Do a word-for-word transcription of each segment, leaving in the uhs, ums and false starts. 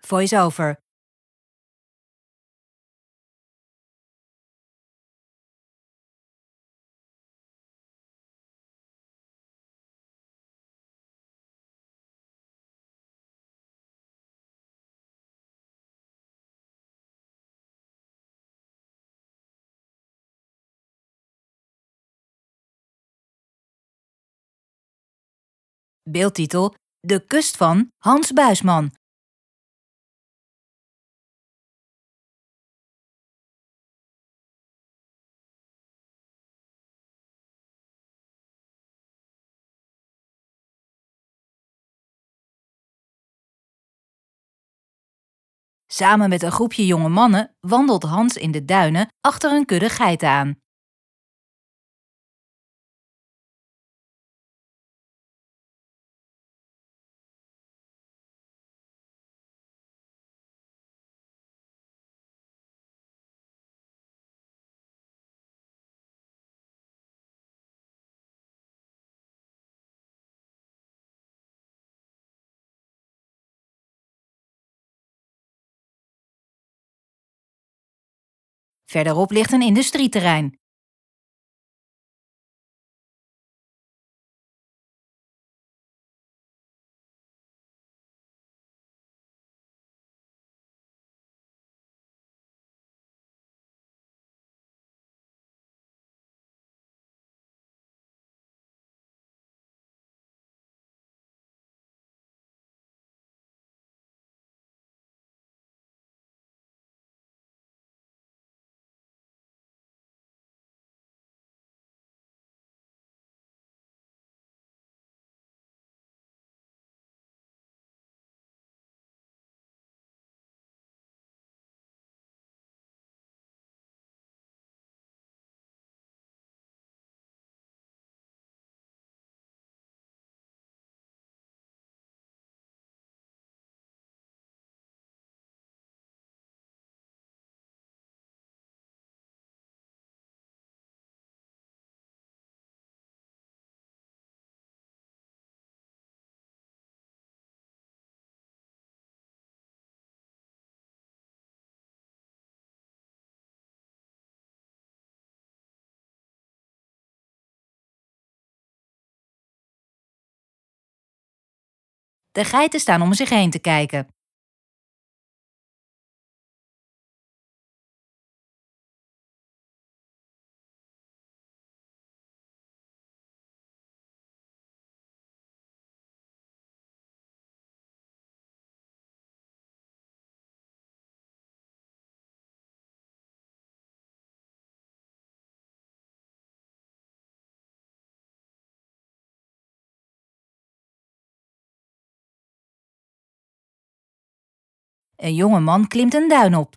Voice-over. Beeldtitel: De kust van Hans Buisman. Samen met een groepje jonge mannen wandelt Hans in de duinen achter een kudde geiten aan. Verderop ligt een industrieterrein. De geiten staan om zich heen te kijken. Een jonge man klimt een duin op.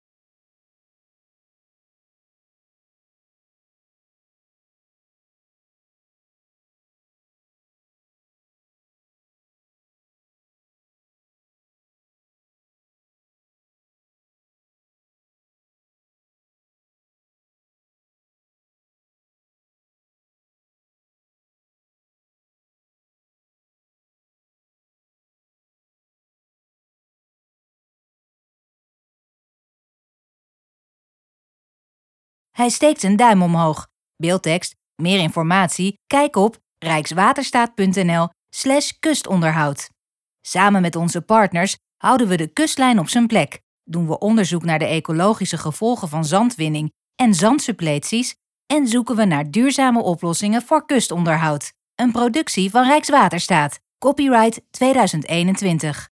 Hij steekt zijn duim omhoog. Beeldtekst: meer informatie? Kijk op rijkswaterstaat.nl slash kustonderhoud. Samen met onze partners houden we de kustlijn op zijn plek, doen we onderzoek naar de ecologische gevolgen van zandwinning en zandsuppleties en zoeken we naar duurzame oplossingen voor kustonderhoud. Een productie van Rijkswaterstaat. Copyright tweeduizend eenentwintig.